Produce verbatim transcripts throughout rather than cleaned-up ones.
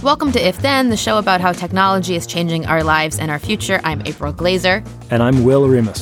Welcome to If Then, the show about how technology is changing our lives and our future. I'm April Glazer. And I'm Will Remus.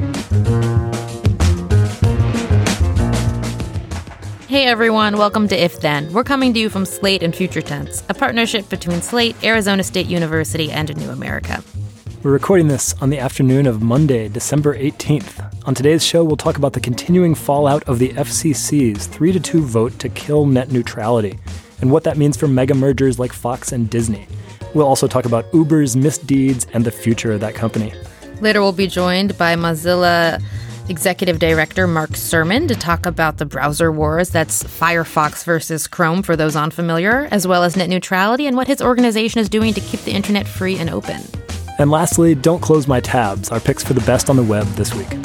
Hey everyone, welcome to If Then. We're coming to you from Slate and Future Tense, a partnership between Slate, Arizona State University, and New America. We're recording this on the afternoon of Monday, December eighteenth. On today's show, we'll talk about the continuing fallout of the F C C's three to two vote to kill net neutrality, and what that means for mega mergers like Fox and Disney. We'll also talk about Uber's misdeeds and the future of that company. Later, we'll be joined by Mozilla Executive Director Mark Surman to talk about the browser wars. That's Firefox versus Chrome for those unfamiliar, as well as net neutrality and what his organization is doing to keep the internet free and open. And lastly, don't close my tabs, our picks for the best on the web this week.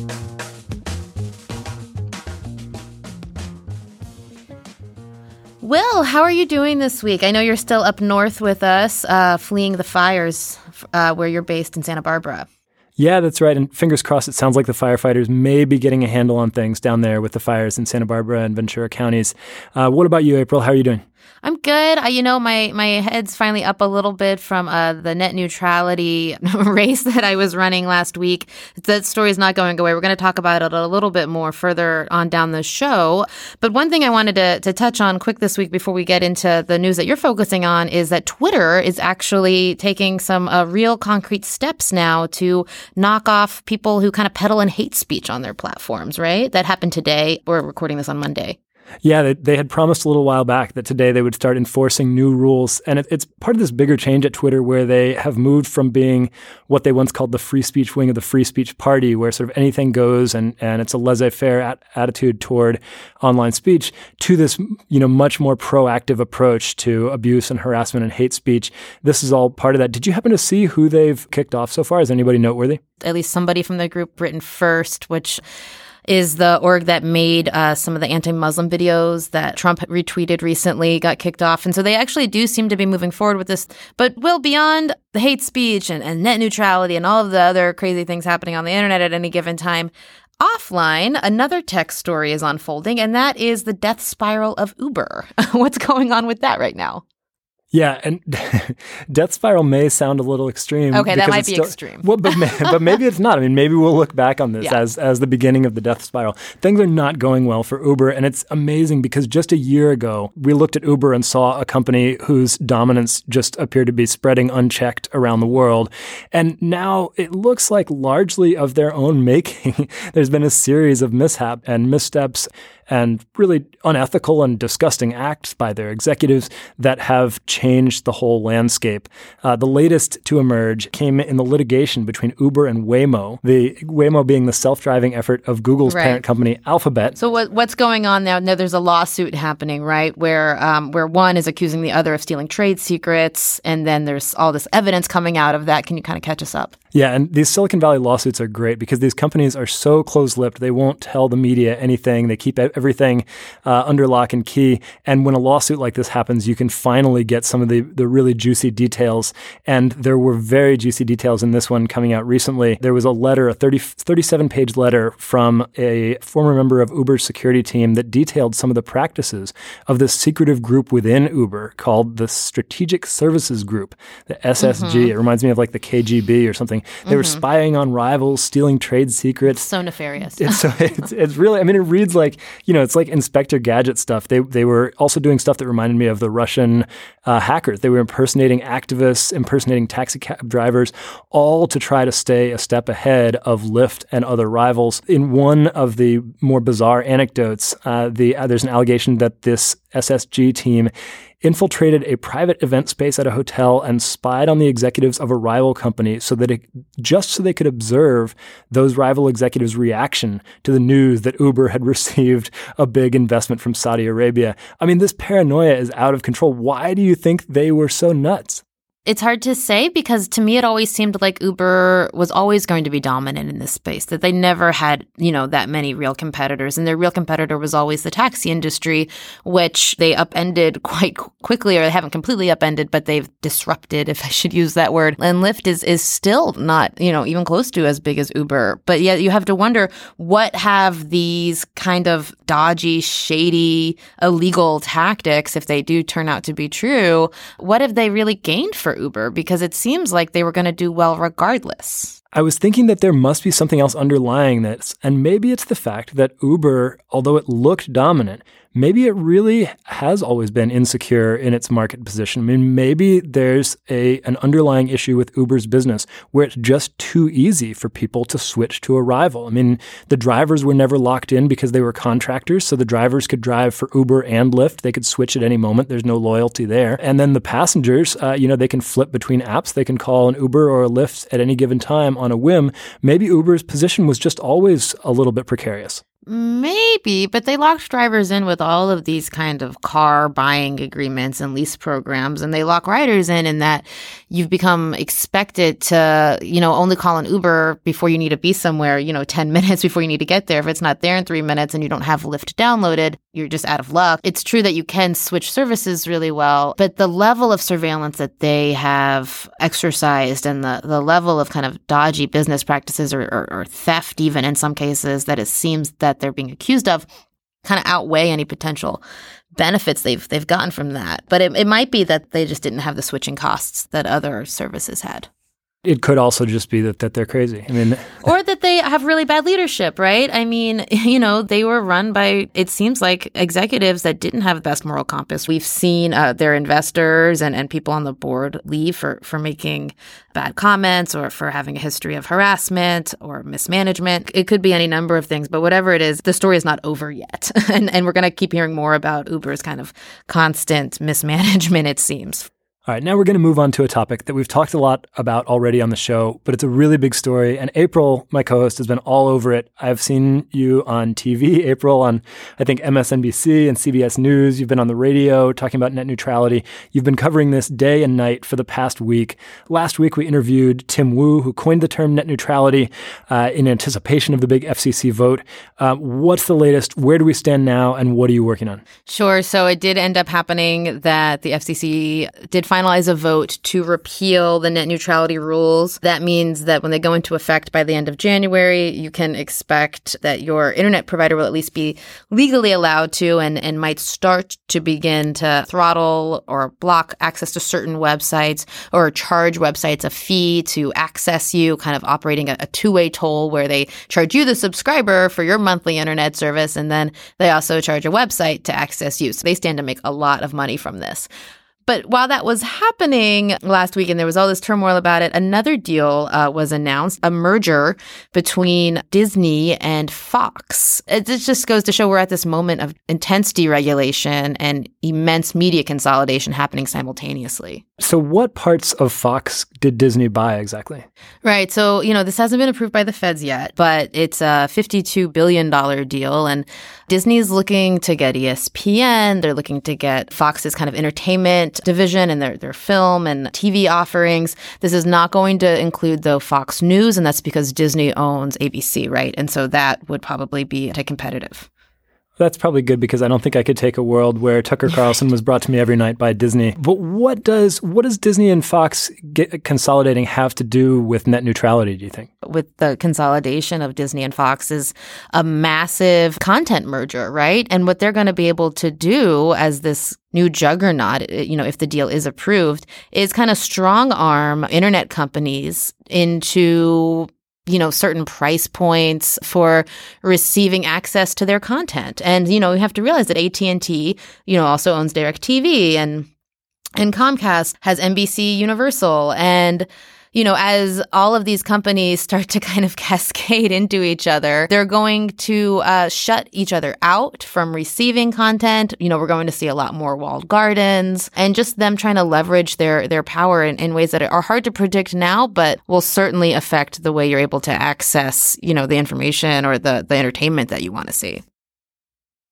Will, how are you doing this week? I know you're still up north with us, uh, fleeing the fires uh, where you're based in Santa Barbara. Yeah, that's right. And fingers crossed, it sounds like the firefighters may be getting a handle on things down there with the fires in Santa Barbara and Ventura counties. Uh, what about you, April? How are you doing? I'm good. I, you know, my, my head's finally up a little bit from uh, the net neutrality race that I was running last week. That story's not going away. We're going to talk about it a little bit more further on down the show. But one thing I wanted to, to touch on quick this week before we get into the news that you're focusing on is that Twitter is actually taking some uh, real concrete steps now to knock off people who kind of peddle in hate speech on their platforms, right? That happened today. We're recording this on Monday. Yeah, they, they had promised a little while back that today they would start enforcing new rules. And it, it's part of this bigger change at Twitter where they have moved from being what they once called the free speech wing of the free speech party, where sort of anything goes and, and it's a laissez-faire at, attitude toward online speech, to this, you know, much more proactive approach to abuse and harassment and hate speech. This is all part of that. Did you happen to see who they've kicked off so far? Is anybody noteworthy? At least somebody from the group Britain First, which is the org that made uh, some of the anti-Muslim videos that Trump retweeted recently, got kicked off. And so they actually do seem to be moving forward with this. But, Will, beyond the hate speech and, and net neutrality and all of the other crazy things happening on the internet at any given time, offline, another tech story is unfolding, and that is the death spiral of Uber. What's going on with that right now? Yeah, and death spiral may sound a little extreme. Okay, that might be still, extreme. Well, but, may, but maybe it's not. I mean, maybe we'll look back on this yeah. as as the beginning of the death spiral. Things are not going well for Uber, and it's amazing because just a year ago, we looked at Uber and saw a company whose dominance just appeared to be spreading unchecked around the world. And now it looks like largely of their own making. There's been a series of mishaps and missteps and really unethical and disgusting acts by their executives that have changed the whole landscape. Uh, the latest to emerge came in the litigation between Uber and Waymo, the Waymo being the self-driving effort of Google's right. parent company, Alphabet. So what what's going on now? Now there's a lawsuit happening, right, where um, where one is accusing the other of stealing trade secrets, and then there's all this evidence coming out of that. Can you kind of catch us up? Yeah, and these Silicon Valley lawsuits are great because these companies are so close-lipped. They won't tell the media anything. They keep everything uh, under lock and key. And when a lawsuit like this happens, you can finally get some of the, the really juicy details. And there were very juicy details in this one coming out recently. There was a letter, a thirty, thirty-seven page letter from a former member of Uber's security team that detailed some of the practices of this secretive group within Uber called the Strategic Services Group, the S S G. Mm-hmm. It reminds me of like the K G B or something. They mm-hmm. were spying on rivals, stealing trade secrets. It's so nefarious. it's, so, it's, it's really, I mean, it reads like, you know, it's like Inspector Gadget stuff. They they were also doing stuff that reminded me of the Russian uh, hackers. They were impersonating activists, impersonating taxi cab drivers, all to try to stay a step ahead of Lyft and other rivals. In one of the more bizarre anecdotes, uh, the uh, there's an allegation that this S S G team infiltrated a private event space at a hotel and spied on the executives of a rival company so that it, just so they could observe those rival executives' reaction to the news that Uber had received a big investment from Saudi Arabia. I mean, this paranoia is out of control. Why do you think they were so nuts? It's hard to say because to me, it always seemed like Uber was always going to be dominant in this space, that they never had, you know, that many real competitors. And their real competitor was always the taxi industry, which they upended quite quickly, or they haven't completely upended, but they've disrupted, if I should use that word. And Lyft is, is still not, you know, even close to as big as Uber. But yet you have to wonder, what have these kind of dodgy, shady, illegal tactics, if they do turn out to be true, what have they really gained for Uber? Because it seems like they were going to do well regardless. I was thinking that there must be something else underlying this, and maybe it's the fact that Uber, although it looked dominant, maybe it really has always been insecure in its market position. I mean, maybe there's a an underlying issue with Uber's business where it's just too easy for people to switch to a rival. I mean, the drivers were never locked in because they were contractors, so the drivers could drive for Uber and Lyft. They could switch at any moment. There's no loyalty there. And then the passengers, uh, you know, they can flip between apps. They can call an Uber or a Lyft at any given time on a whim. Maybe Uber's position was just always a little bit precarious. Maybe, but they locked drivers in with all of these kind of car buying agreements and lease programs, and they lock riders in in that you've become expected to, you know, only call an Uber before you need to be somewhere, you know, ten minutes before you need to get there. If it's not there in three minutes and you don't have Lyft downloaded, you're just out of luck. It's true that you can switch services really well, but the level of surveillance that they have exercised and the, the level of kind of dodgy business practices or, or, or theft even in some cases that it seems that they're being accused of kind of outweigh any potential benefits they've they've gotten from that. But it, it might be that they just didn't have the switching costs that other services had. It could also just be that, that they're crazy. I mean, or that they have really bad leadership, right? I mean, you know, they were run by, it seems like, executives that didn't have the best moral compass. We've seen uh, their investors and, and people on the board leave for, for making bad comments or for having a history of harassment or mismanagement. It could be any number of things, but whatever it is, the story is not over yet. and, and we're going to keep hearing more about Uber's kind of constant mismanagement, it seems. All right, now we're going to move on to a topic that we've talked a lot about already on the show, but it's a really big story. And April, my co-host, has been all over it. I've seen you on T V, April, on, I think, M S N B C and C B S News. You've been on the radio talking about net neutrality. You've been covering this day and night for the past week. Last week, we interviewed Tim Wu, who coined the term net neutrality uh, in anticipation of the big F C C vote. Uh, what's the latest? Where do we stand now? And what are you working on? Sure. So it did end up happening that the F C C did finalize a vote to repeal the net neutrality rules. That means that when they go into effect by the end of January, you can expect that your internet provider will at least be legally allowed to and, and might start to begin to throttle or block access to certain websites or charge websites a fee to access you, kind of operating a, a two-way toll where they charge you, the subscriber, for your monthly internet service, and then they also charge a website to access you. So they stand to make a lot of money from this. But while that was happening last week and there was all this turmoil about it, another deal uh, was announced, a merger between Disney and Fox. It just goes to show we're at this moment of intense deregulation and immense media consolidation happening simultaneously. So what parts of Fox did Disney buy exactly? Right. So, you know, this hasn't been approved by the feds yet, but it's a fifty-two billion dollars deal. And Disney's looking to get E S P N. They're looking to get Fox's kind of entertainment division and their, their film and T V offerings. This is not going to include, though, Fox News, and that's because Disney owns A B C, right? And so that would probably be anti-competitive. That's probably good because I don't think I could take a world where Tucker Carlson was brought to me every night by Disney. But what does what does Disney and Fox get consolidating have to do with net neutrality, do you think? With the consolidation of Disney and Fox is a massive content merger, right? And what they're going to be able to do as this new juggernaut, you know, if the deal is approved, is kind of strong arm internet companies into, you know, certain price points for receiving access to their content. And, you know, we have to realize that A T and T, you know, also owns DirecTV, and and Comcast has N B C Universal. And, you know, as all of these companies start to kind of cascade into each other, they're going to uh, shut each other out from receiving content. You know, we're going to see a lot more walled gardens and just them trying to leverage their their power in, in ways that are hard to predict now, but will certainly affect the way you're able to access, you know, the information or the, the entertainment that you want to see.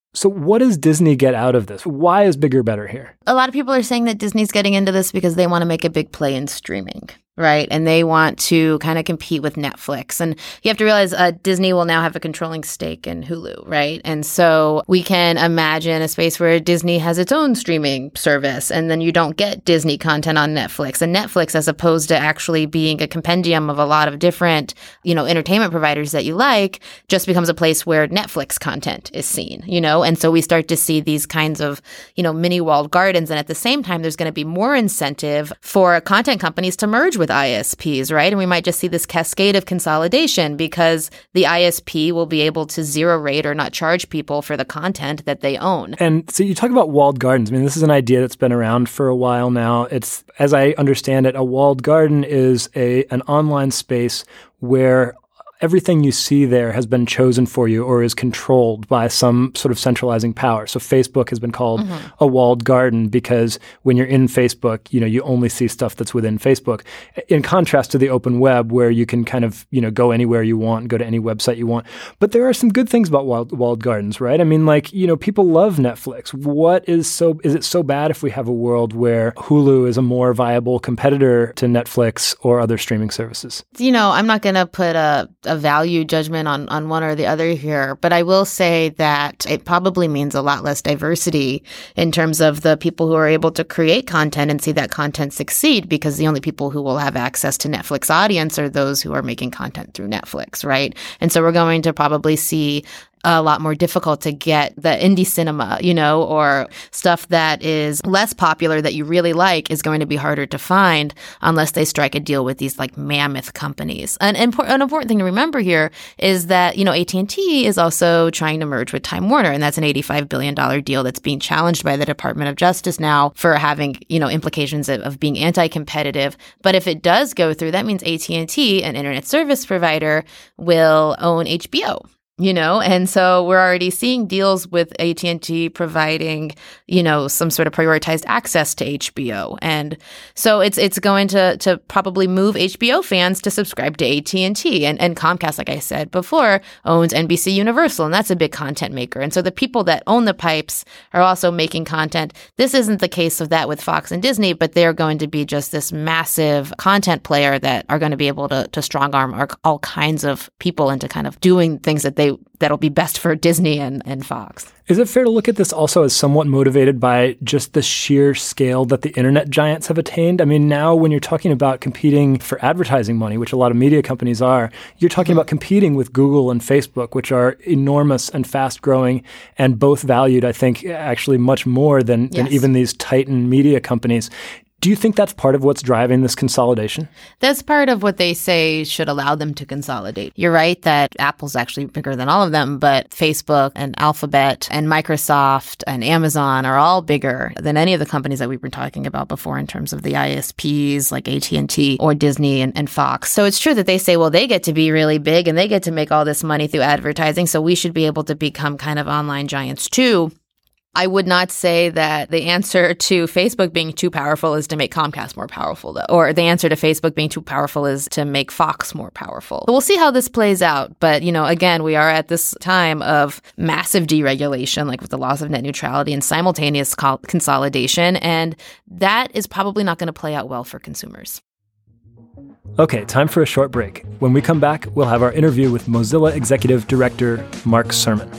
So what does Disney get out of this? Why is bigger better here? A lot of people are saying that Disney's getting into this because they want to make a big play in streaming, right? And they want to kind of compete with Netflix. And you have to realize uh, Disney will now have a controlling stake in Hulu, right? And so we can imagine a space where Disney has its own streaming service, and then you don't get Disney content on Netflix. And Netflix, as opposed to actually being a compendium of a lot of different, you know, entertainment providers that you like, just becomes a place where Netflix content is seen, you know? And so we start to see these kinds of, you know, mini walled gardens. And at the same time, there's going to be more incentive for content companies to merge with I S Ps, right? And we might just see this cascade of consolidation because the I S P will be able to zero rate or not charge people for the content that they own. And so you talk about walled gardens. I mean, this is an idea that's been around for a while now. It's, as I understand it, a walled garden is a an online space where everything you see there has been chosen for you or is controlled by some sort of centralizing power. So Facebook has been called mm-hmm. a walled garden because when you're in Facebook, you know, you only see stuff that's within Facebook. In contrast to the open web where you can kind of, you know, go anywhere you want, go to any website you want. But there are some good things about walled, walled gardens, right? I mean, like, you know, people love Netflix. What is so, is it so bad if we have a world where Hulu is a more viable competitor to Netflix or other streaming services? You know, I'm not going to put a a value judgment on, on one or the other here, but I will say that it probably means a lot less diversity in terms of the people who are able to create content and see that content succeed, because the only people who will have access to Netflix audience are those who are making content through Netflix, right? And so we're going to probably see a lot more difficult to get the indie cinema, you know, or stuff that is less popular that you really like is going to be harder to find unless they strike a deal with these like mammoth companies. And impor- an important thing to remember here is that, you know, A T and T is also trying to merge with Time Warner, and that's an eighty-five billion dollars deal that's being challenged by the Department of Justice now for having, you know, implications of, of being anti-competitive. But if it does go through, that means A T and T, an internet service provider, will own H B O. You know, and so we're already seeing deals with A T and T providing, you know, some sort of prioritized access to H B O. And so it's it's going to to probably move H B O fans to subscribe to A T and T. And, and Comcast, like I said before, owns N B C Universal, and that's a big content maker. And so the people that own the pipes are also making content. This isn't the case of that with Fox and Disney, but they're going to be just this massive content player that are going to be able to, to strong arm all kinds of people into kind of doing things that they that'll be best for Disney and, and Fox. Is it fair to look at this also as somewhat motivated by just the sheer scale that the internet giants have attained? I mean, now when you're talking about competing for advertising money, which a lot of media companies are, you're talking about competing with Google and Facebook, which are enormous and fast growing and both valued, I think, actually much more than, yes. than even these titan media companies. Do you think that's part of what's driving this consolidation? That's part of what they say should allow them to consolidate. You're right that Apple's actually bigger than all of them, but Facebook and Alphabet and Microsoft and Amazon are all bigger than any of the companies that we've been talking about before in terms of the I S Ps like A T and T or Disney and, and Fox. So it's true that they say, well, they get to be really big and they get to make all this money through advertising, so we should be able to become kind of online giants too. I would not say that the answer to Facebook being too powerful is to make Comcast more powerful, though, or the answer to Facebook being too powerful is to make Fox more powerful. But we'll see how this plays out. But, you know, again, we are at this time of massive deregulation, like with the laws of net neutrality and simultaneous co- consolidation. And that is probably not going to play out well for consumers. Okay, time for a short break. When we come back, we'll have our interview with Mozilla Executive Director Mark Surman.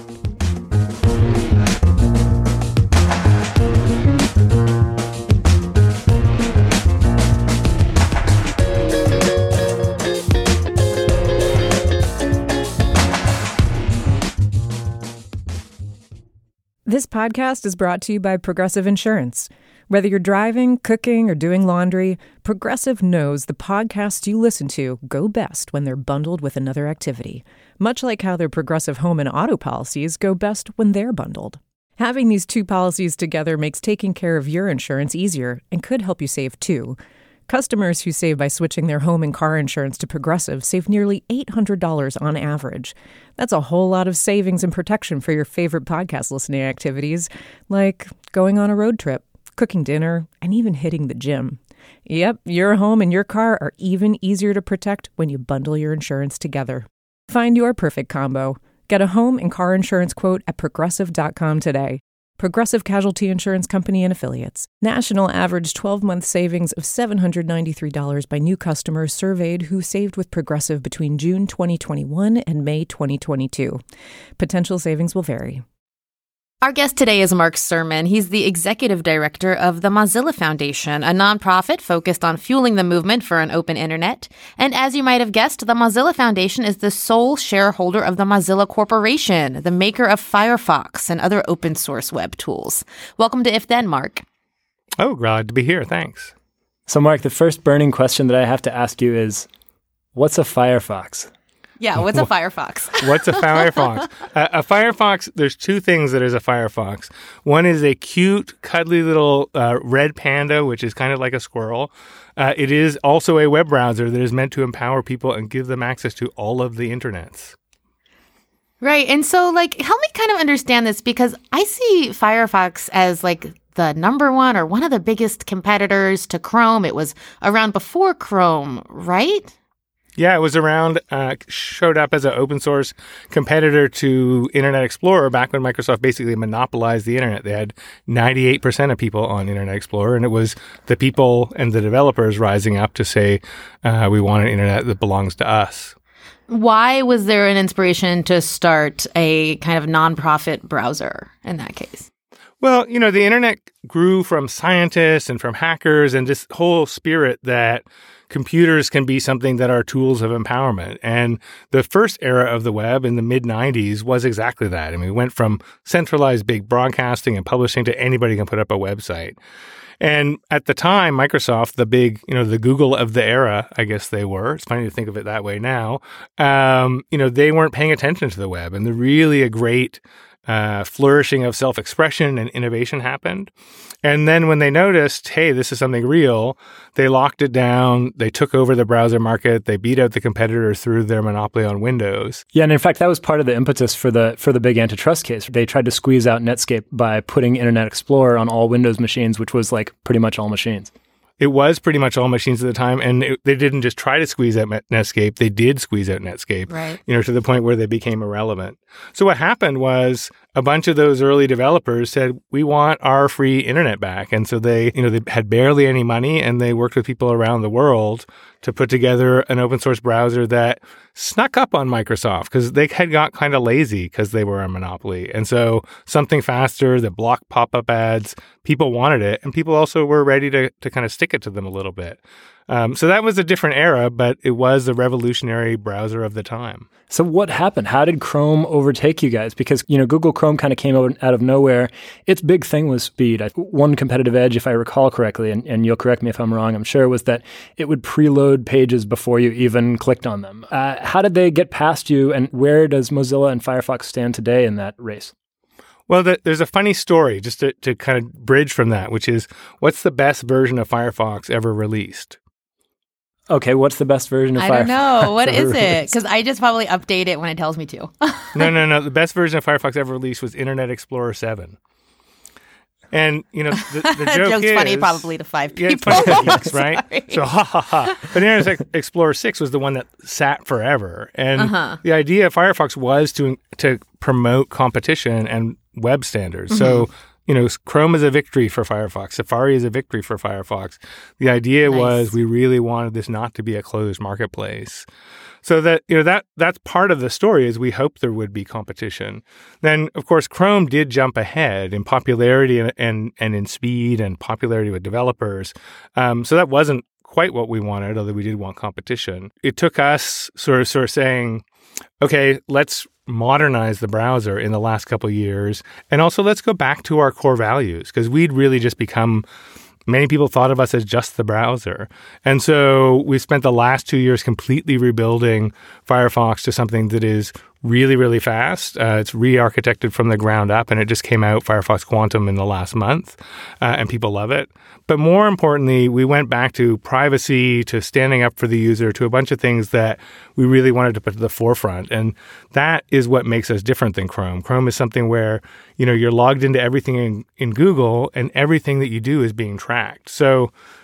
This podcast is brought to you by Progressive Insurance. Whether you're driving, cooking, or doing laundry, Progressive knows the podcasts you listen to go best when they're bundled with another activity, much like how their Progressive home and auto policies go best when they're bundled. Having these two policies together makes taking care of your insurance easier and could help you save too. Customers who save by switching their home and car insurance to Progressive save nearly eight hundred dollars on average. That's a whole lot of savings and protection for your favorite podcast listening activities, like going on a road trip, cooking dinner, and even hitting the gym. Yep, your home and your car are even easier to protect when you bundle your insurance together. Find your perfect combo. Get a home and car insurance quote at progressive dot com today. Progressive Casualty Insurance Company and Affiliates. National average twelve-month savings of seven hundred ninety-three dollars by new customers surveyed who saved with Progressive between June twenty twenty-one and May twenty twenty-two. Potential savings will vary. Our guest today is Mark Surman. He's the executive director of the Mozilla Foundation, a nonprofit focused on fueling the movement for an open internet. And as you might have guessed, the Mozilla Foundation is the sole shareholder of the Mozilla Corporation, the maker of Firefox and other open source web tools. Welcome to If Then, Mark. Oh, glad to be here. Thanks. So, Mark, the first burning question that I have to ask you is, what's a Firefox? Yeah, what's a Firefox? What's a Firefox? uh, a Firefox, there's two things that is a Firefox. One is a cute, cuddly little uh, red panda, which is kind of like a squirrel. Uh, it is also a web browser that is meant to empower people and give them access to all of the internets. Right. And so, like, help me kind of understand this, because I see Firefox as, like, the number one or one of the biggest competitors to Chrome. It was around before Chrome, right? Yeah, it was around, uh, showed up as an open source competitor to Internet Explorer back when Microsoft basically monopolized the internet. They had ninety-eight percent of people on Internet Explorer, and it was the people and the developers rising up to say, uh, we want an internet that belongs to us. Why was there an inspiration to start a kind of nonprofit browser in that case? Well, you know, the internet grew from scientists and from hackers and this whole spirit that computers can be something that are tools of empowerment. And the first era of the web in the mid nineties was exactly that. I mean, we went from centralized big broadcasting and publishing to anybody can put up a website. And at the time, Microsoft, the big, you know, the Google of the era, I guess they were. It's funny to think of it that way now. Um, you know, they weren't paying attention to the web. And the really a great uh, flourishing of self-expression and innovation happened. And then when they noticed, hey, this is something real, they locked it down. They took over the browser market. They beat out the competitors through their monopoly on Windows. Yeah, and in fact, that was part of the impetus for the for the big antitrust case. They tried to squeeze out Netscape by putting Internet Explorer on all Windows machines, which was like pretty much all machines. It was pretty much all machines at the time, and it, they didn't just try to squeeze out Netscape. They did squeeze out Netscape, right. you know, to the point where they became irrelevant. So what happened was a bunch of those early developers said, we want our free internet back. And so they, you know, they had barely any money, and they worked with people around the world to put together an open source browser that snuck up on Microsoft because they had got kind of lazy because they were a monopoly. And so something faster that blocked pop-up ads, people wanted it, and people also were ready to, to kind of stick it to them a little bit. Um, so that was a different era, but it was the revolutionary browser of the time. So what happened? How did Chrome overtake you guys? Because, you know, Google Chrome kind of came out, out of nowhere. Its big thing was speed. One competitive edge, if I recall correctly, and, and you'll correct me if I'm wrong, I'm sure, was that it would preload pages before you even clicked on them. Uh, how did they get past you, and where does Mozilla and Firefox stand today in that race? Well, the, there's a funny story just to, to kind of bridge from that, which is, what's the best version of Firefox ever released? Okay, what's the best version of Firefox? I don't know. What is it? Because I just probably update it when it tells me to. no, no, no. The best version of Firefox ever released was Internet Explorer seven. And, you know, the, the joke joke's is... funny probably to five people. Yeah, it's funny to geeks, right? So, ha, ha, ha. But Internet Explorer six was the one that sat forever. And uh-huh. the idea of Firefox was to to promote competition and web standards. Mm-hmm. So, you know, Chrome is a victory for Firefox. Safari is a victory for Firefox. The idea nice. was we really wanted this not to be a closed marketplace. So that, you know, that that's part of the story is we hoped there would be competition. Then, of course, Chrome did jump ahead in popularity and and, and in speed and popularity with developers. Um, so that wasn't quite what we wanted, although we did want competition. It took us sort of sort of saying, okay, let's modernize the browser in the last couple of years. And also let's go back to our core values, because we'd really just become, many people thought of us as just the browser. And so we spent the last two years completely rebuilding Firefox to something that is really, really fast. Uh, it's re-architected from the ground up, and it just came out, Firefox Quantum, in the last month, uh, and people love it. But more importantly, we went back to privacy, to standing up for the user, to a bunch of things that we really wanted to put to the forefront. And that is what makes us different than Chrome. Chrome is something where, you know, you're logged into everything in, in Google, and everything that you do is being tracked. So,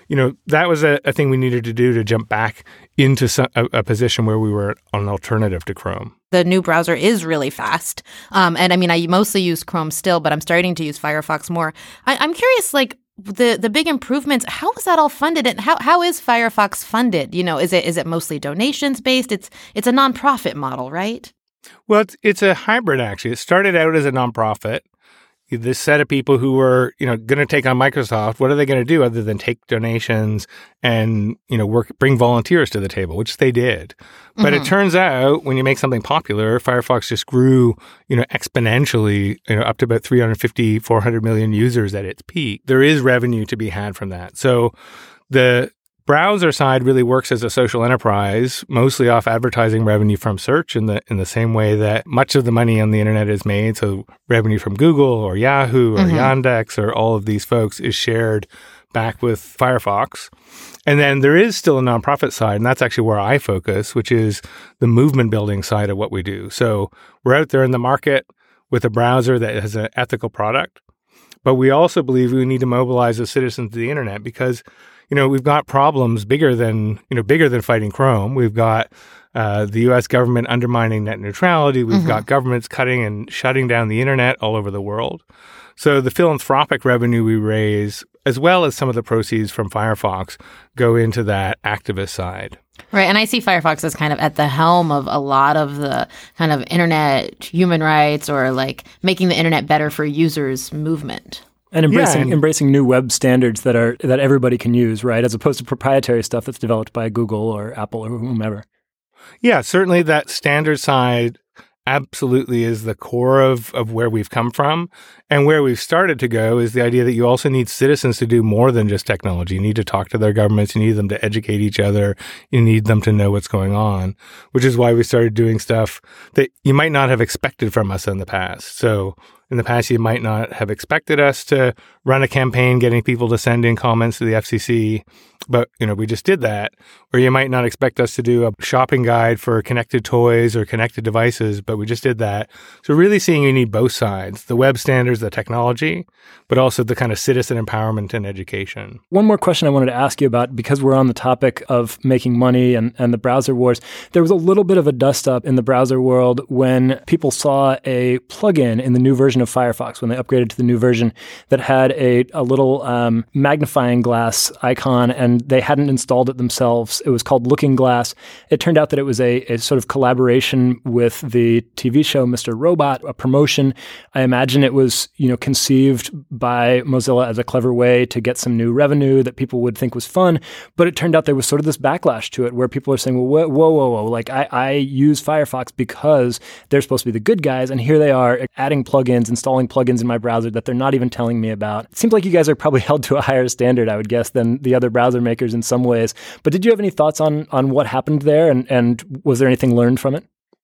you know, that was a, a thing we needed to do to jump back into some, a, a position where we were an alternative to Chrome. The new browser is really fast. Um, and I mean, I mostly use Chrome still, but I'm starting to use Firefox more. I, I'm curious, like, the the big improvements, how is that all funded? And how how is Firefox funded? You know, is it is it mostly donations based? It's it's a nonprofit model, right? Well, it's, it's a hybrid, actually. It started out as a nonprofit. This set of people who were, you know, going to take on Microsoft, what are they going to do other than take donations and, you know, work, bring volunteers to the table, which they did. But mm-hmm. it turns out when you make something popular, Firefox just grew, you know, exponentially, you know, up to about three hundred fifty, four hundred million users at its peak. There is revenue to be had from that. So the browser side really works as a social enterprise, mostly off advertising revenue from search in the in the same way that much of the money on the internet is made. So revenue from Google or Yahoo or mm-hmm. Yandex or all of these folks is shared back with Firefox. And then there is still a nonprofit side, and that's actually where I focus, which is the movement building side of what we do. So we're out there in the market with a browser that has an ethical product, but we also believe we need to mobilize the citizens of the internet because you know, we've got problems bigger than, you know, bigger than fighting Chrome. We've got uh, the U S government undermining net neutrality. We've mm-hmm. got governments cutting and shutting down the internet all over the world. So the philanthropic revenue we raise, as well as some of the proceeds from Firefox, go into that activist side. Right. And I see Firefox as kind of at the helm of a lot of the kind of internet human rights or like making the internet better for users movement. And embracing yeah, and, embracing new web standards that are that everybody can use, right? As opposed to proprietary stuff that's developed by Google or Apple or whomever. Yeah, certainly that standard side absolutely is the core of, of where we've come from. And where we've started to go is the idea that you also need citizens to do more than just technology. You need to talk to their governments. You need them to educate each other. You need them to know what's going on, which is why we started doing stuff that you might not have expected from us in the past. So in the past, you might not have expected us to run a campaign getting people to send in comments to the F C C, but you know we just did that. Or you might not expect us to do a shopping guide for connected toys or connected devices, but we just did that. So really seeing you need both sides, the web standards, the technology, but also the kind of citizen empowerment and education. One more question I wanted to ask you about, because we're on the topic of making money and, and the browser wars. There was a little bit of a dust up in the browser world when people saw a plugin in the new version of Firefox, when they upgraded to the new version, that had a, a little um, magnifying glass icon, and they hadn't installed it themselves. It was called Looking Glass. It turned out that it was a, a sort of collaboration with the T V show Mister Robot, a promotion. I imagine it was, you know, conceived by Mozilla as a clever way to get some new revenue that people would think was fun. But it turned out there was sort of this backlash to it where people are saying, well, whoa, whoa, whoa, like I, I use Firefox because they're supposed to be the good guys, and here they are adding plugins, installing plugins in my browser that they're not even telling me about. It seems like you guys are probably held to a higher standard, I would guess, than the other browser makers in some ways. But did you have any thoughts on on what happened there, and, and was there anything learned from it?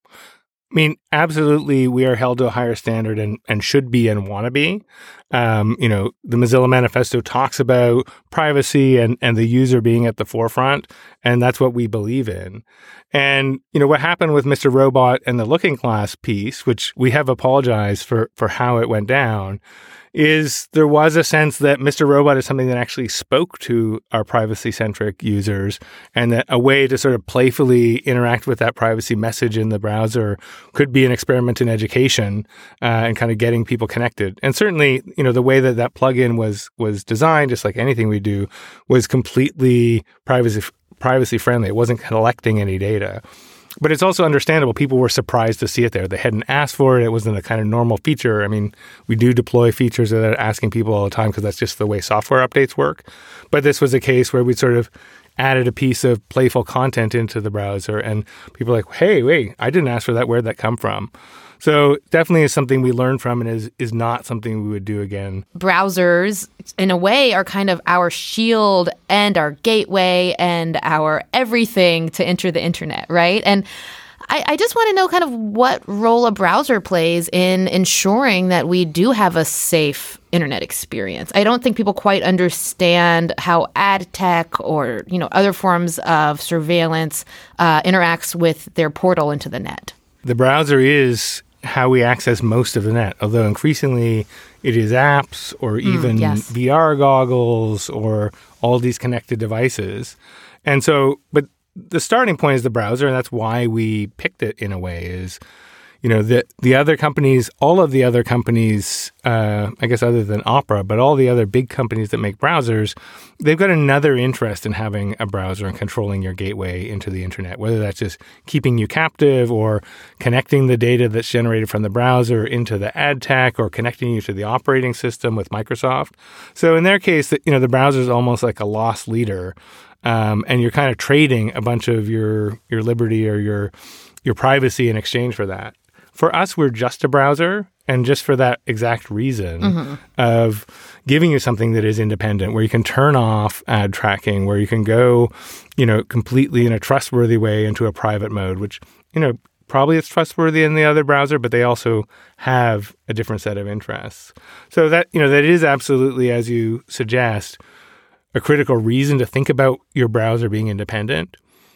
I mean, absolutely, we are held to a higher standard and, and should be and want to be. Um, you know, the Mozilla Manifesto talks about privacy and, and the user being at the forefront, and that's what we believe in. And, you know, what happened with Mister Robot and the Looking Glass piece, which we have apologized for, for how it went down, is there was a sense that Mister Robot is something that actually spoke to our privacy-centric users, and that a way to sort of playfully interact with that privacy message in the browser could be an experiment in education uh, and kind of getting people connected. And certainly, you know, the way that that plugin was was designed, just like anything we do, was completely privacy privacy friendly. It wasn't collecting any data. But it's also understandable. People were surprised to see it there. They hadn't asked for it. It wasn't a kind of normal feature. I mean, we do deploy features that are asking people all the time because that's just the way software updates work. But this was a case where we sort of added a piece of playful content into the browser, and people are like, hey, wait, I didn't ask for that. Where'd that come from? So definitely is something we learned from, and is is not something we would do again. Browsers, in a way, are kind of our shield and our gateway and our everything to enter the internet, right? And I, I just want to know kind of what role a browser plays in ensuring that we do have a safe internet experience. I don't think people quite understand how ad tech or, you know, other forms of surveillance uh, interacts with their portal into the net. The browser is how we access most of the net, although increasingly it is apps or even mm, yes. V R goggles or all these connected devices. And so, but the starting point is the browser, and that's why we picked it in a way is, you know, the the other companies, all of the other companies, uh, I guess other than Opera, but all the other big companies that make browsers, they've got another interest in having a browser and controlling your gateway into the internet, whether that's just keeping you captive or connecting the data that's generated from the browser into the ad tech or connecting you to the operating system with Microsoft. So in their case, you know, the browser is almost like a lost leader, um, and you're kind of trading a bunch of your your liberty or your your privacy in exchange for that. For us, we're just a browser, and just for that exact reason mm-hmm. of giving you something that is independent, where you can turn off ad tracking, where you can go, you know, completely in a trustworthy way into a private mode, which, you know, probably it's trustworthy in the other browser, but they also have a different set of interests. So that, you know, that is absolutely, as you suggest, a critical reason to think about your browser being independent.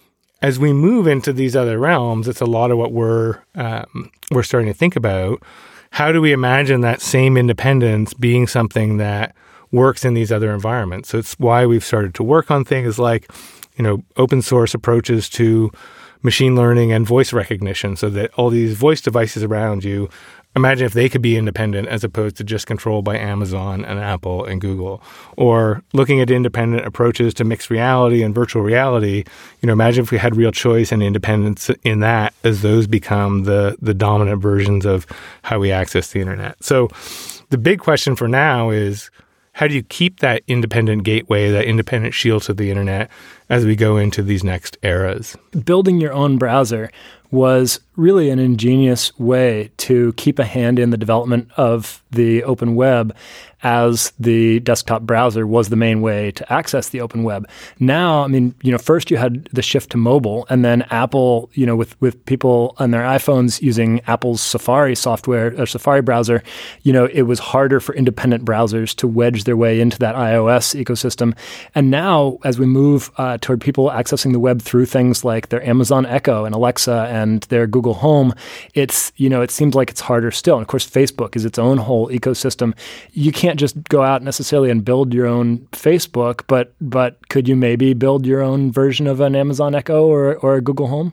As we move into these other realms, it's a lot of what we're um, we're starting to think about. How do we imagine that same independence being something that works in these other environments? So it's why we've started to work on things like, you know, open source approaches to machine learning and voice recognition, so that all these voice devices around you, imagine if they could be independent as opposed to just controlled by Amazon and Apple and Google. Or looking at independent approaches to mixed reality and virtual reality, you know, imagine if we had real choice and independence in that as those become the, the dominant versions of how we access the internet. So the big question for now is, how do you keep that independent gateway, that independent shield to the internet as we go into these next eras? Building your own browser was really an ingenious way to keep a hand in the development of the open web, as the desktop browser was the main way to access the open web. Now, I mean, you know, first you had the shift to mobile, and then Apple, you know, with, with people on their iPhones using Apple's Safari software or Safari browser, you know, it was harder for independent browsers to wedge their way into that iOS ecosystem. And now, as we move uh, toward people accessing the web through things like their Amazon Echo and Alexa and their Google Home, it's, you know, it seems like it's harder still. And of course, Facebook is its own whole ecosystem. You can't just go out necessarily and build your own Facebook, but but could you maybe build your own version of an Amazon Echo or, or a Google Home?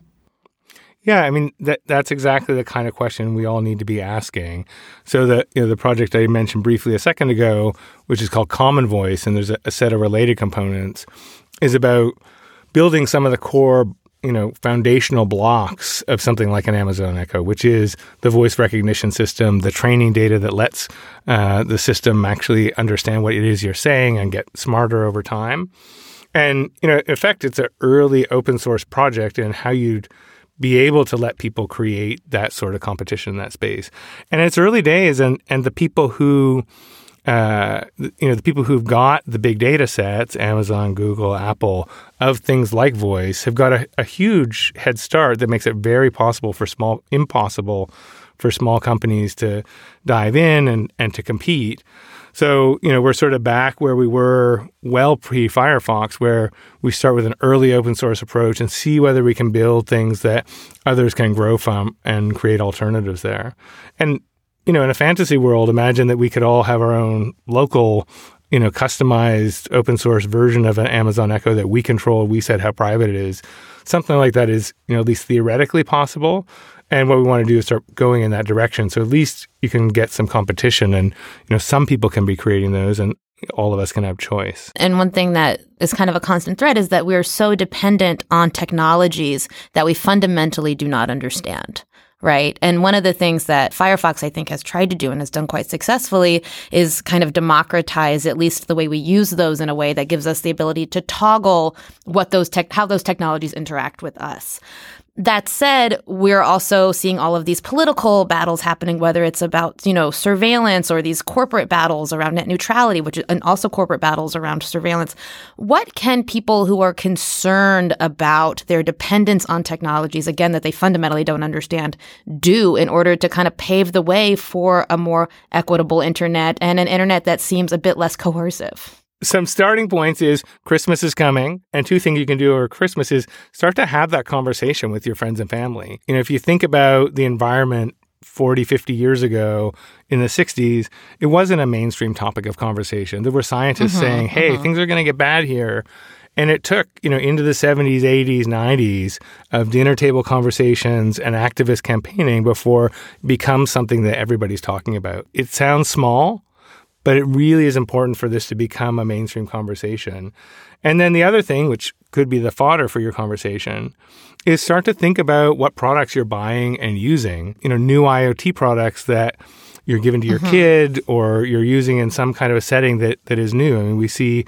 Yeah, I mean, that that's exactly the kind of question we all need to be asking. So the, you know, the project I mentioned briefly a second ago, which is called Common Voice, and there's a, a set of related components, is about building some of the core, you know, foundational blocks of something like an Amazon Echo, which is the voice recognition system, the training data that lets uh, the system actually understand what it is you're saying and get smarter over time. And, you know, in effect, it's an early open source project in how you'd be able to let people create that sort of competition in that space. And it's early days, and, and the people who Uh, you know, the people who've got the big data sets, Amazon, Google, Apple, of things like voice, have got a, a huge head start that makes it very possible for small, impossible for small companies to dive in and, and to compete. So, you know, we're sort of back where we were well pre-Firefox, where we start with an early open source approach and see whether we can build things that others can grow from and create alternatives there. And you know, in a fantasy world, imagine that we could all have our own local, you know, customized open source version of an Amazon Echo that we control. We said how private it is. Something like that is, you know, at least theoretically possible. And what we want to do is start going in that direction. So at least you can get some competition, and, you know, some people can be creating those, and all of us can have choice. And one thing that is kind of a constant thread is that we're so dependent on technologies that we fundamentally do not understand. Right. And one of the things that Firefox, I think, has tried to do and has done quite successfully is kind of democratize at least the way we use those in a way that gives us the ability to toggle what those tech, how those technologies interact with us. That said, we're also seeing all of these political battles happening, whether it's about, you know, surveillance or these corporate battles around net neutrality, which is, and also corporate battles around surveillance. What can people who are concerned about their dependence on technologies, again, that they fundamentally don't understand, do in order to kind of pave the way for a more equitable internet and an internet that seems a bit less coercive? Some starting points is Christmas is coming, and two things you can do over Christmas is start to have that conversation with your friends and family. You know, if you think about the environment forty, fifty years ago in the sixties, it wasn't a mainstream topic of conversation. There were scientists mm-hmm, saying, hey, mm-hmm. things are going to get bad here. And it took, you know, into the seventies, eighties, nineties of dinner table conversations and activist campaigning before it becomes something that everybody's talking about. It sounds small, but it really is important for this to become a mainstream conversation. And then the other thing, which could be the fodder for your conversation, is start to think about what products you're buying and using. You know, new IoT products that you're giving to your mm-hmm. kid or you're using in some kind of a setting that, that is new. I mean, we see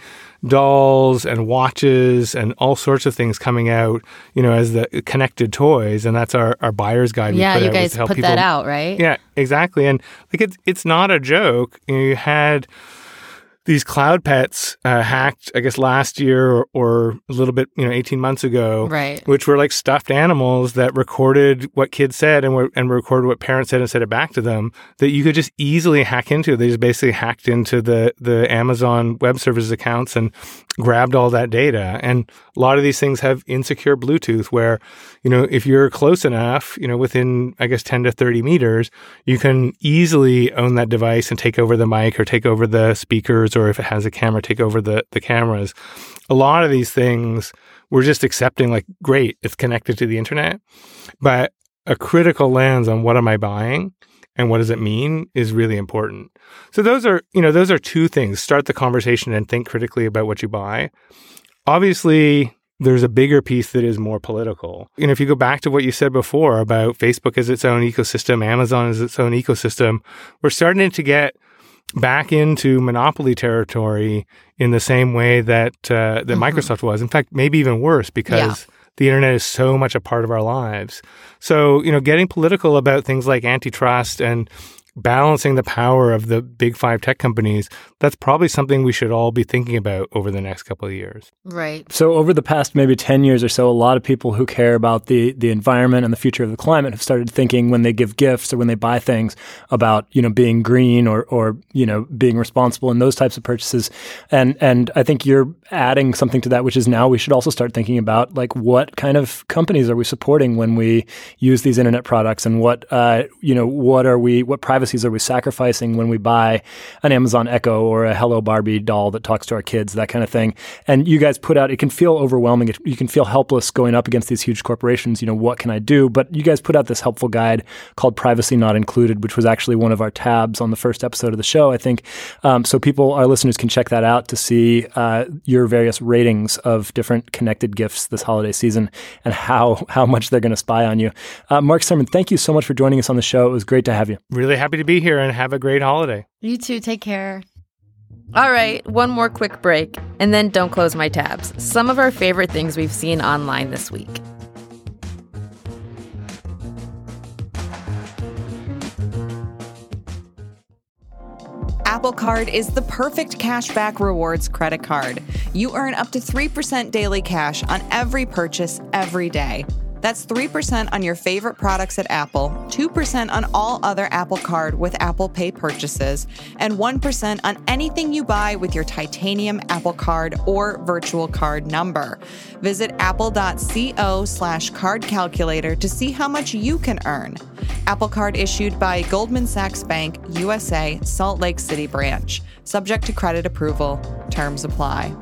dolls and watches and all sorts of things coming out, you know, as the connected toys. And that's our, our buyer's guide. Yeah, we put you out guys to help put people, that out, right? Yeah, exactly. And like it's, it's not a joke. You know, you had these cloud pets uh, hacked, I guess, last year or, or a little bit, you know, eighteen months ago, right? Which were like stuffed animals that recorded what kids said and were, and recorded what parents said and said it back to them that you could just easily hack into. They just basically hacked into the, the Amazon Web Services accounts and grabbed all that data. And a lot of these things have insecure Bluetooth where, you know, if you're close enough, you know, within, I guess, ten to thirty meters, you can easily own that device and take over the mic or take over the speakers, or if it has a camera, take over the, the cameras. A lot of these things we're just accepting like, great, it's connected to the internet. But a critical lens on what am I buying and what does it mean is really important. So those are, you know, those are two things. Start the conversation and think critically about what you buy. Obviously, there's a bigger piece that is more political. You know, if you go back to what you said before about Facebook as its own ecosystem, Amazon as its own ecosystem, we're starting to get back into monopoly territory in the same way that uh, that mm-hmm. Microsoft was. In fact, maybe even worse because yeah. the internet is so much a part of our lives. So, you know, getting political about things like antitrust and balancing the power of the big five tech companies, that's probably something we should all be thinking about over the next couple of years. Right. So over the past maybe ten years or so, a lot of people who care about the the environment and the future of the climate have started thinking when they give gifts or when they buy things about, you know, being green or, or you know, being responsible in those types of purchases. And and I think you're adding something to that, which is now we should also start thinking about, like, what kind of companies are we supporting when we use these internet products, and what, uh, you know, what are we, what privacy are we sacrificing when we buy an Amazon Echo or a Hello Barbie doll that talks to our kids, that kind of thing. And you guys put out, it can feel overwhelming. It, you can feel helpless going up against these huge corporations. You know, what can I do? But you guys put out this helpful guide called Privacy Not Included, which was actually one of our tabs on the first episode of the show, I think. Um, so people, our listeners, can check that out to see uh, your various ratings of different connected gifts this holiday season and how, how much they're going to spy on you. Uh, Mark Surman, thank you so much for joining us on the show. It was great to have you. Really happy to be here, and have a great holiday. You too. Take care. All right, one more quick break, and then don't close my tabs. Some of our favorite things we've seen online this week. Apple Card is the perfect cashback rewards credit card. You earn up to three percent daily cash on every purchase every day. That's three percent on your favorite products at Apple, two percent on all other Apple Card with Apple Pay purchases, and one percent on anything you buy with your titanium Apple Card or virtual card number. Visit apple.co slash card calculator to see how much you can earn. Apple Card issued by Goldman Sachs Bank, U S A, Salt Lake City branch. Subject to credit approval. Terms apply.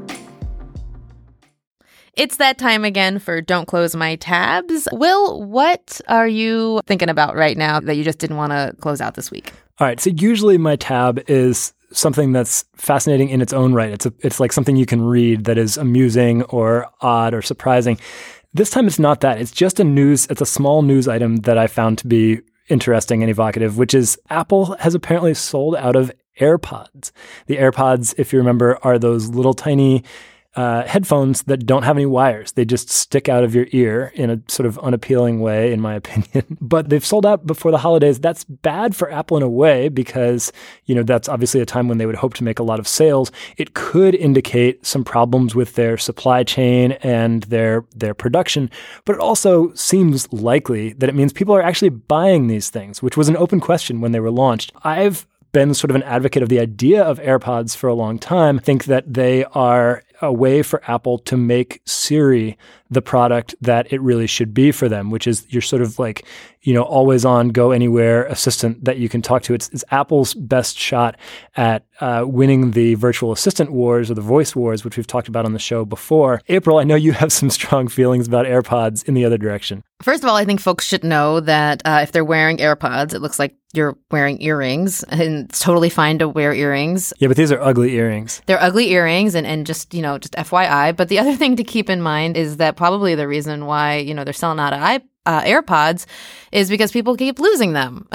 It's that time again for Don't Close My Tabs. Will, what are you thinking about right now that you just didn't want to close out this week? All right. So usually my tab is something that's fascinating in its own right. It's a, it's like something you can read that is amusing or odd or surprising. This time it's not that. It's just a news. It's a small news item that I found to be interesting and evocative, which is Apple has apparently sold out of AirPods. The AirPods, if you remember, are those little tiny Uh, headphones that don't have any wires. They just stick out of your ear in a sort of unappealing way, in my opinion. But they've sold out before the holidays. That's bad for Apple in a way because, you know, that's obviously a time when they would hope to make a lot of sales. It could indicate some problems with their supply chain and their their production, but it also seems likely that it means people are actually buying these things, which was an open question when they were launched. I've been sort of an advocate of the idea of AirPods for a long time. I think that they are a way for Apple to make Siri the product that it really should be for them, which is your sort of like, you know, always on, go anywhere assistant that you can talk to. It's, it's Apple's best shot at uh, winning the virtual assistant wars or the voice wars, which we've talked about on the show before. April, I know you have some strong feelings about AirPods in the other direction. First of all, I think folks should know that uh, if they're wearing AirPods, it looks like you're wearing earrings, and it's totally fine to wear earrings. Yeah, but these are ugly earrings. They're ugly earrings, and, and just, you know, just F Y I. But the other thing to keep in mind is that probably the reason why, you know, they're selling out of iPods Uh, AirPods is because people keep losing them.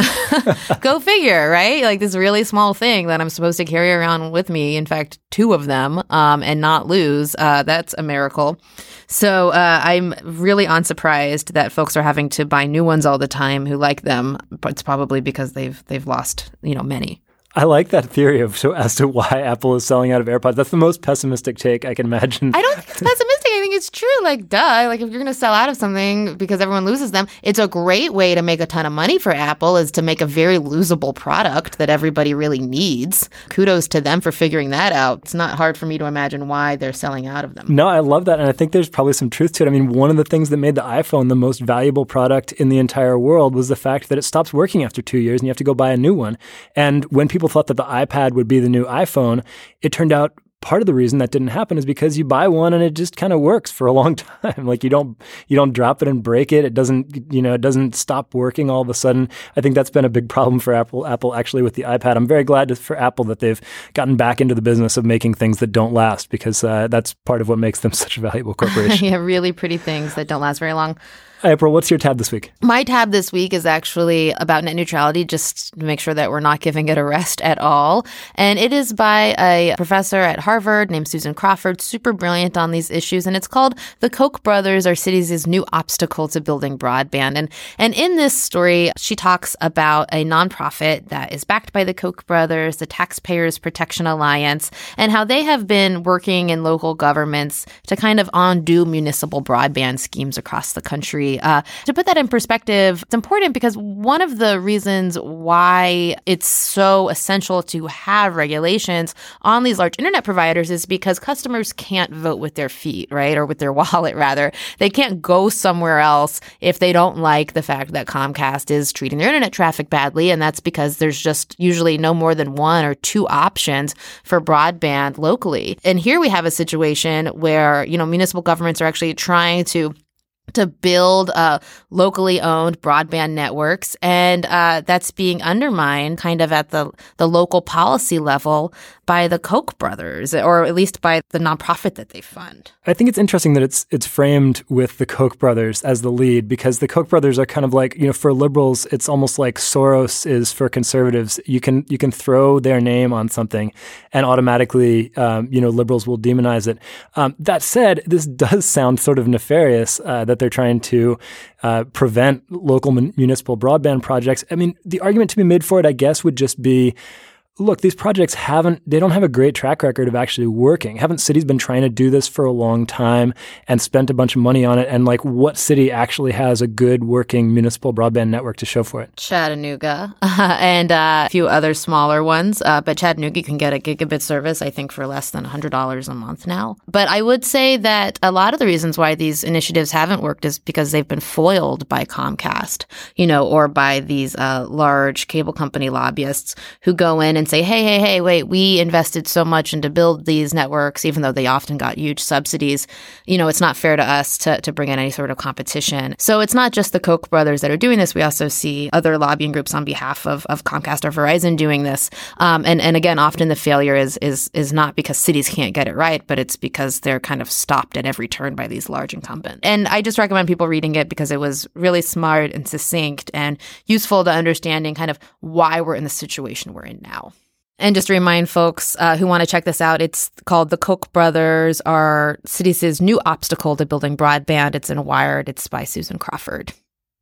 Go figure, right? Like this really small thing that I'm supposed to carry around with me. In fact, two of them um, and not lose. Uh, that's a miracle. So uh, I'm really unsurprised that folks are having to buy new ones all the time who like them. But it's probably because they've they've lost, you know, many. I like that theory of so as to why Apple is selling out of AirPods. That's the most pessimistic take I can imagine. I don't think it's pessimistic. I think it's true. Like, duh. Like, if you're going to sell out of something because everyone loses them, it's a great way to make a ton of money for Apple is to make a very losable product that everybody really needs. Kudos to them for figuring that out. It's not hard for me to imagine why they're selling out of them. No, I love that. And I think there's probably some truth to it. I mean, one of the things that made the iPhone the most valuable product in the entire world was the fact that it stops working after two years and you have to go buy a new one. And when people thought that the iPad would be the new iPhone, it turned out part of the reason that didn't happen is because you buy one and it just kind of works for a long time. Like you don't you don't drop it and break it. It doesn't, you know, it doesn't stop working all of a sudden. I think that's been a big problem for Apple Apple actually with the iPad. I'm very glad to, for Apple that they've gotten back into the business of making things that don't last, because uh, that's part of what makes them such a valuable corporation. Yeah, really pretty things that don't last very long. April, what's your tab this week? My tab this week is actually about net neutrality, just to make sure that we're not giving it a rest at all. And it is by a professor at Harvard named Susan Crawford, super brilliant on these issues. And it's called The Koch brothers Are Cities' New Obstacle to Building Broadband. And, and in this story, she talks about a nonprofit that is backed by the Koch brothers, the Taxpayers Protection Alliance, and how they have been working in local governments to kind of undo municipal broadband schemes across the country. Uh, to put that in perspective, it's important because one of the reasons why it's so essential to have regulations on these large internet providers is because customers can't vote with their feet, right? Or with their wallet, rather. They can't go somewhere else if they don't like the fact that Comcast is treating their internet traffic badly. And that's because there's just usually no more than one or two options for broadband locally. And here we have a situation where, you know, municipal governments are actually trying to to build uh, locally owned broadband networks. And uh, that's being undermined kind of at the, the local policy level by the Koch brothers, or at least by the nonprofit that they fund. I think it's interesting that it's it's framed with the Koch brothers as the lead, because the Koch brothers are kind of like, you know, for liberals, it's almost like Soros is for conservatives. You can you can throw their name on something and automatically, um, you know, liberals will demonize it. Um, that said, this does sound sort of nefarious uh, that they're trying to uh, prevent local mun- municipal broadband projects. I mean, the argument to be made for it, I guess, would just be, look, these projects haven't, they don't have a great track record of actually working. Haven't cities been trying to do this for a long time and spent a bunch of money on it? And like, what city actually has a good working municipal broadband network to show for it? Chattanooga uh, and uh, a few other smaller ones. Uh, but Chattanooga, you can get a gigabit service, I think, for less than one hundred dollars a month now. But I would say that a lot of the reasons why these initiatives haven't worked is because they've been foiled by Comcast, you know, or by these uh, large cable company lobbyists who go in and say, hey, hey, hey, wait, we invested so much into build these networks, even though they often got huge subsidies. You know, it's not fair to us to, to bring in any sort of competition. So it's not just the Koch brothers that are doing this. We also see other lobbying groups on behalf of, of Comcast or Verizon doing this. Um, and, and again, often the failure is, is, is not because cities can't get it right, but it's because they're kind of stopped at every turn by these large incumbents. And I just recommend people reading it because it was really smart and succinct and useful to understanding kind of why we're in the situation we're in now. And just to remind folks uh, who want to check this out, it's called The Koch brothers Are Cities' New Obstacle to Building Broadband. It's in Wired. It's by Susan Crawford.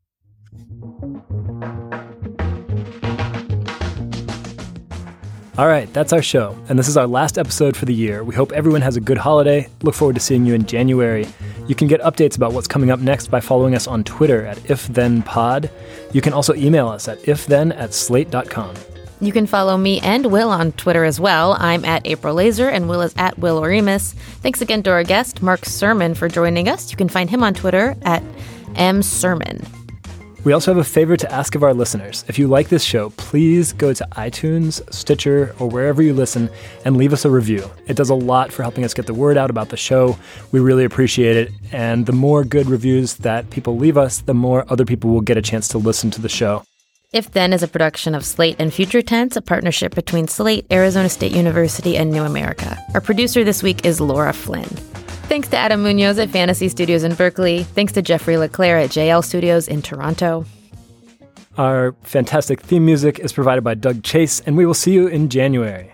All right, that's our show. And this is our last episode for the year. We hope everyone has a good holiday. Look forward to seeing you in January. You can get updates about what's coming up next by following us on Twitter at IfThenPod. You can also email us at ifthen at slate dot com. You can follow me and Will on Twitter as well. I'm at April Laser and Will is at Will Oremus. Thanks again to our guest, Mark Sermon, for joining us. You can find him on Twitter at M Sermon. We also have a favor to ask of our listeners. If you like this show, please go to iTunes, Stitcher, or wherever you listen and leave us a review. It does a lot for helping us get the word out about the show. We really appreciate it. And the more good reviews that people leave us, the more other people will get a chance to listen to the show. If Then is a production of Slate and Future Tense, a partnership between Slate, Arizona State University, and New America. Our producer this week is Laura Flynn. Thanks to Adam Munoz at Fantasy Studios in Berkeley. Thanks to Jeffrey LeClaire at J L Studios in Toronto. Our fantastic theme music is provided by Doug Chase, and we will see you in January.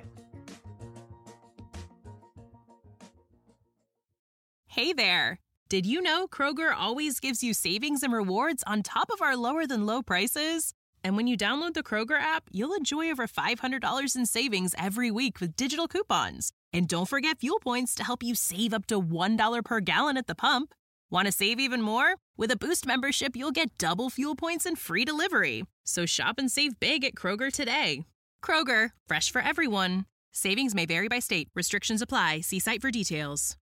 Hey there! Did you know Kroger always gives you savings and rewards on top of our lower-than-low prices? And when you download the Kroger app, you'll enjoy over five hundred dollars in savings every week with digital coupons. And don't forget fuel points to help you save up to one dollar per gallon at the pump. Want to save even more? With a Boost membership, you'll get double fuel points and free delivery. So shop and save big at Kroger today. Kroger, fresh for everyone. Savings may vary by state. Restrictions apply. See site for details.